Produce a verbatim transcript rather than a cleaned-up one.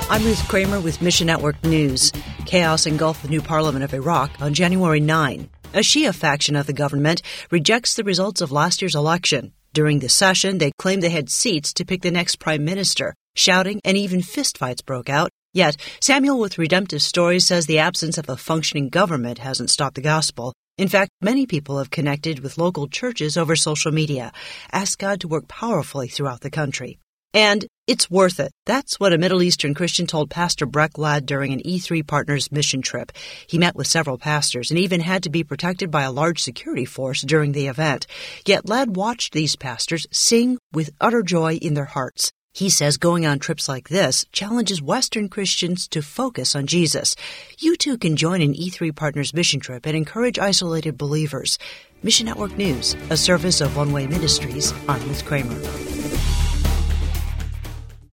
I'm Ruth Kramer with Mission Network News. Chaos engulfed the new parliament of Iraq on January ninth. A Shia faction of the government rejects the results of last year's election. During the session, they claimed they had seats to pick the next prime minister. Shouting and even fistfights broke out. Yet, Samuel with Redemptive Stories says the absence of a functioning government hasn't stopped the gospel. In fact, many people have connected with local churches over social media. Ask God to work powerfully throughout the country. And it's worth it. That's what a Middle Eastern Christian told Pastor Breck Ladd during an E three Partners mission trip. He met with several pastors and even had to be protected by a large security force during the event. Yet Ladd watched these pastors sing with utter joy in their hearts. He says going on trips like this challenges Western Christians to focus on Jesus. You too can join an E three Partners mission trip and encourage isolated believers. Mission Network News, a service of One Way Ministries. I'm Ruth Kramer.